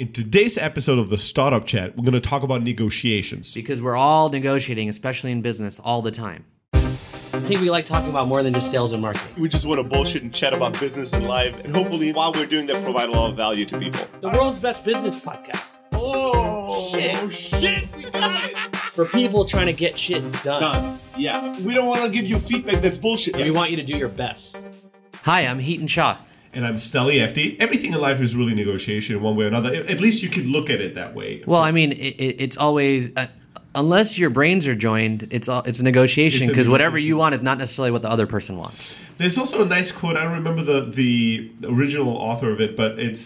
In today's episode of the Startup Chat, we're going to talk about negotiations. Because we're all negotiating, especially in business, all the time. I think we like talking about more than just sales and marketing. We just want to bullshit and chat about business and life, and hopefully while we're doing that, provide a lot of value to people. The world's best business podcast. Oh, shit, we got it. For people trying to get shit done. Yeah. We don't want to give you feedback that's bullshit. We want you to do your best. Hi, I'm Heaton Shaw. And I'm Stelly FD. Everything in life is really negotiation in one way or another. At least you could look at it that way. Well, I mean, it's always... unless your brains are joined, it's a negotiation, because whatever you want is not necessarily what the other person wants. There's also a nice quote. I don't remember the original author of it, but it's,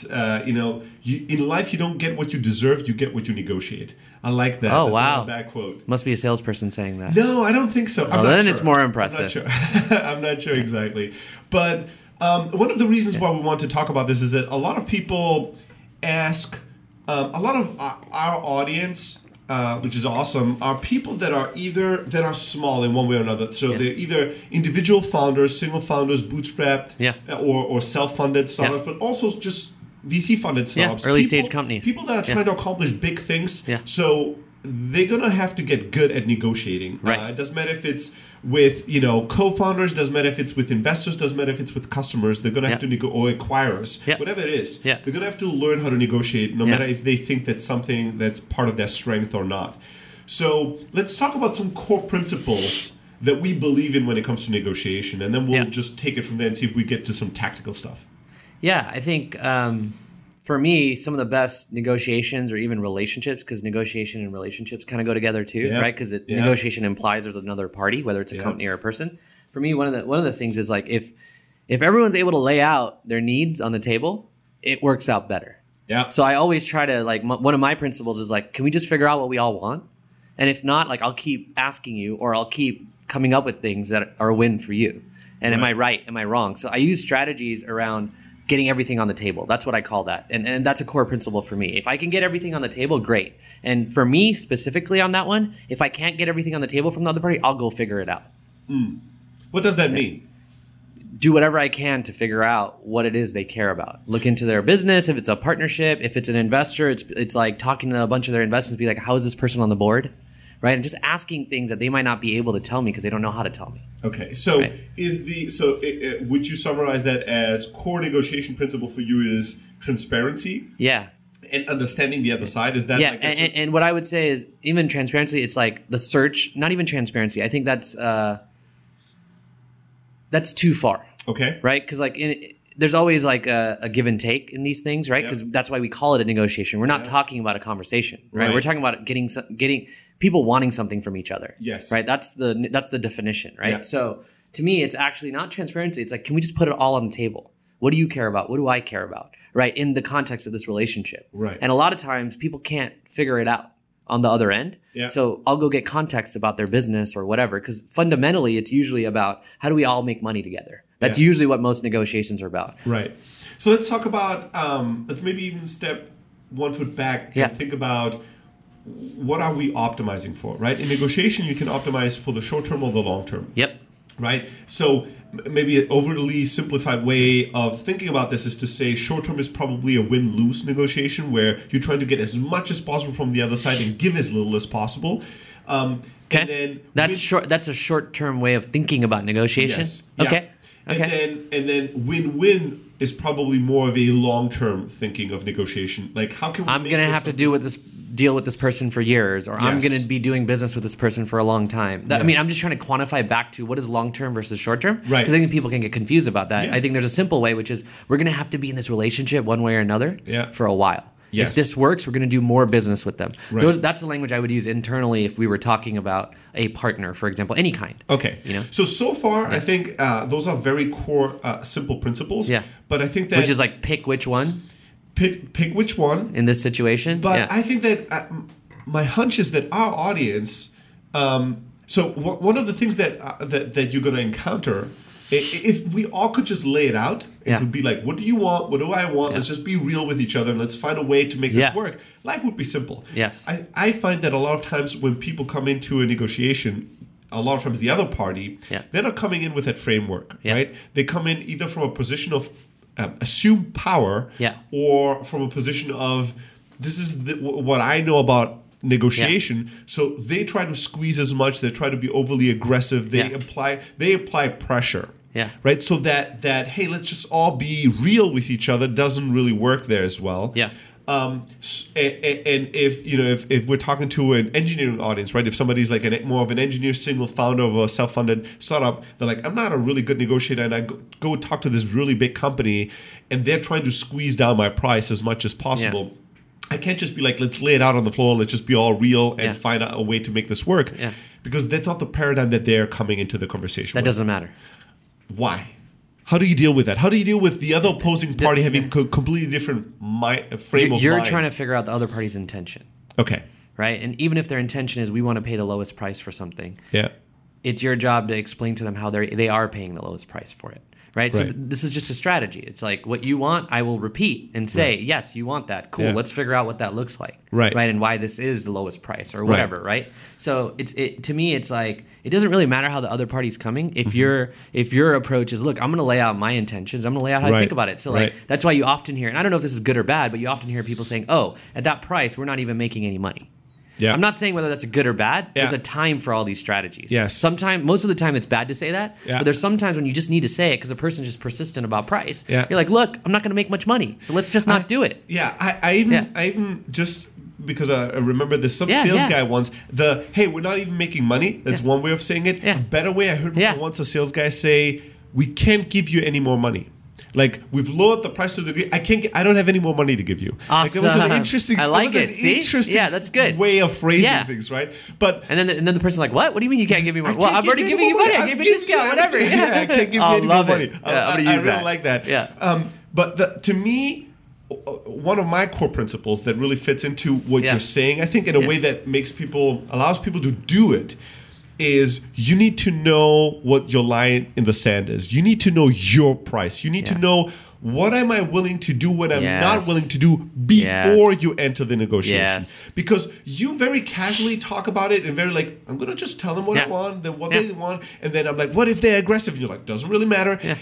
in life you don't get what you deserve, you get what you negotiate. I like that. Oh, That's wow. not a bad quote. Must be a salesperson saying that. No, I don't think so. I'm not then sure. it's more impressive. I'm not sure. I'm not sure exactly. But one of the reasons why we want to talk about this is that a lot of people ask, a lot of our audience... which is awesome, are people that are small in one way or another. So they're either individual founders, single founders, bootstrapped, or self-funded startups, but also just VC-funded startups. Early stage companies. People that are trying to accomplish big things. Yeah. So they're gonna have to get good at negotiating. Right. It doesn't matter if it's with co-founders, doesn't matter if it's with investors, doesn't matter if it's with customers. They're gonna have to or acquirers, whatever it is. Yeah. They're gonna have to learn how to negotiate, no matter if they think that's something that's part of their strength or not. So let's talk about some core principles that we believe in when it comes to negotiation, and then we'll just take it from there and see if we get to some tactical stuff. Yeah, I think for me, some of the best negotiations or even relationships, because negotiation and relationships kind of go together too, right? Because negotiation implies there's another party, whether it's a company or a person. For me, one of the things is like if everyone's able to lay out their needs on the table, it works out better. Yeah. So I always try to one of my principles is like, can we just figure out what we all want? And if not, I'll keep asking you, or I'll keep coming up with things that are a win for you. And am I right? Am I wrong? So I use strategies around getting everything on the table. That's what I call that. And that's a core principle for me. If I can get everything on the table, great. And for me specifically on that one, if I can't get everything on the table from the other party, I'll go figure it out. What does that mean? Do whatever I can to figure out what it is they care about. Look into their business. If it's a partnership, if it's an investor, it's like talking to a bunch of their investors, be like, how is this person on the board? Right? And just asking things that they might not be able to tell me because they don't know how to tell me. Okay. So would you summarize that as core negotiation principle for you is transparency? Yeah. And understanding the other side? Is that and what I would say is even transparency, it's like the search, not even transparency. I think that's too far. Okay. Right? Because there's always like a give and take in these things, right? Because that's why we call it a negotiation. We're not talking about a conversation, right? We're talking about getting people wanting something from each other. Yes. Right? That's the definition, right? Yeah. So to me, it's actually not transparency. It's like, can we just put it all on the table? What do you care about? What do I care about? Right? In the context of this relationship. Right. And a lot of times people can't figure it out on the other end. Yeah. So I'll go get context about their business or whatever, because fundamentally it's usually about how do we all make money together? That's usually what most negotiations are about. Right. So let's talk about, let's maybe even step one foot back and think about what are we optimizing for, right? In negotiation, you can optimize for the short term or the long term. Yep. Right? So maybe an overly simplified way of thinking about this is to say short term is probably a win-lose negotiation where you're trying to get as much as possible from the other side and give as little as possible. Okay. And then that's a short-term way of thinking about negotiation. Yes. Okay. Yeah. Okay. And then win-win is probably more of a long-term thinking of negotiation. Like how can we I'm going to have to deal with this person for years, or I'm going to be doing business with this person for a long time. I mean, I'm just trying to quantify back to what is long-term versus short-term. Right. Because I think people can get confused about that. Yeah. I think there's a simple way, which is we're going to have to be in this relationship one way or another for a while. Yes. If this works, we're going to do more business with them. Right. That's the language I would use internally if we were talking about a partner, for example, any kind. Okay. So far, I think those are very core, simple principles. Yeah. But I think that... Which is like pick which one. Pick which one. In this situation. But I think that my hunch is that our audience... so one of the things that you're going to encounter... If we all could just lay it out, it could be like, what do you want? What do I want? Let's just be real with each other and let's find a way to make this work. Life would be simple. Yes. I find that a lot of times when people come into a negotiation, a lot of times the other party, they're not coming in with that framework, right? They come in either from a position of assumed power or from a position of what I know about negotiation. So they try to squeeze as much. They try to be overly aggressive. They apply pressure. Yeah. Right. So that hey, let's just all be real with each other doesn't really work there as well. Yeah. And if we're talking to an engineering audience, right? If somebody's like more of an engineer, single founder of a self-funded startup, they're like, I'm not a really good negotiator, and I go talk to this really big company, and they're trying to squeeze down my price as much as possible. Yeah. I can't just be like, let's lay it out on the floor, let's just be all real and find out a way to make this work. Yeah. Because that's not the paradigm that they're coming into the conversation with. That doesn't matter. Why? How do you deal with that? How do you deal with the other opposing party having a completely different frame of mind? You're trying to figure out the other party's intention. Okay. Right? And even if their intention is we want to pay the lowest price for something, it's your job to explain to them how they are paying the lowest price for it. Right? So this is just a strategy. It's like what you want, I will repeat and say, yes, you want that. Cool. Let's figure out what that looks like. Right? And why this is the lowest price or whatever. Right? So to me, it's like it doesn't really matter how the other party's coming. If your approach is, look, I'm going to lay out my intentions. I'm going to lay out how I think about it. So that's why you often hear, and I don't know if this is good or bad, but you often hear people saying, oh, at that price, we're not even making any money. Yeah. I'm not saying whether that's a good or bad. Yeah. There's a time for all these strategies. Yes. Most of the time it's bad to say that. Yeah. But there's sometimes when you just need to say it because the person's just persistent about price. Yeah. You're like, look, I'm not going to make much money, so let's just not do it. Yeah. I even just because I remember there's some sales guy once. Hey, we're not even making money. That's one way of saying it. Yeah. A better way, I heard once a sales guy say, we can't give you any more money. Like, we've lowered the price to the degree. I don't have any more money to give you. Awesome. Like, it was an interesting. I like it. See? Interesting that's good. Way of phrasing things, right? But and then the person's like, "What? What do you mean you can't give me more? Well, I'm already giving you money. I gave you a discount, whatever. Yeah, I can't give you any more money. I'm gonna use that. I really like that. Yeah. But to me, one of my core principles that really fits into what you're saying, I think, in a way that allows people to do it, is you need to know what your line in the sand is. You need to know your price. You need to know, what am I willing to do when I'm not willing to do before you enter the negotiation? Yes. Because you very casually talk about it and very like, I'm going to just tell them what I want, then what they want. And then I'm like, what if they're aggressive? And you're like, doesn't really matter. Yeah.